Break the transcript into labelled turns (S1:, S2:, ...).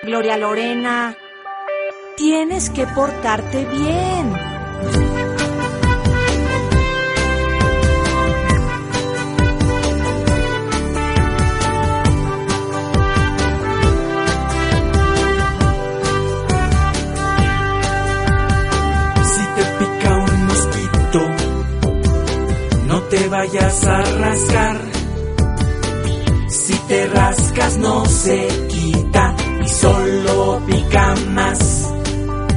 S1: Gloria Lorena, tienes que portarte bien.
S2: Si te pica un mosquito, no te vayas a rascar. Si te rascas no se quita y solo pica más.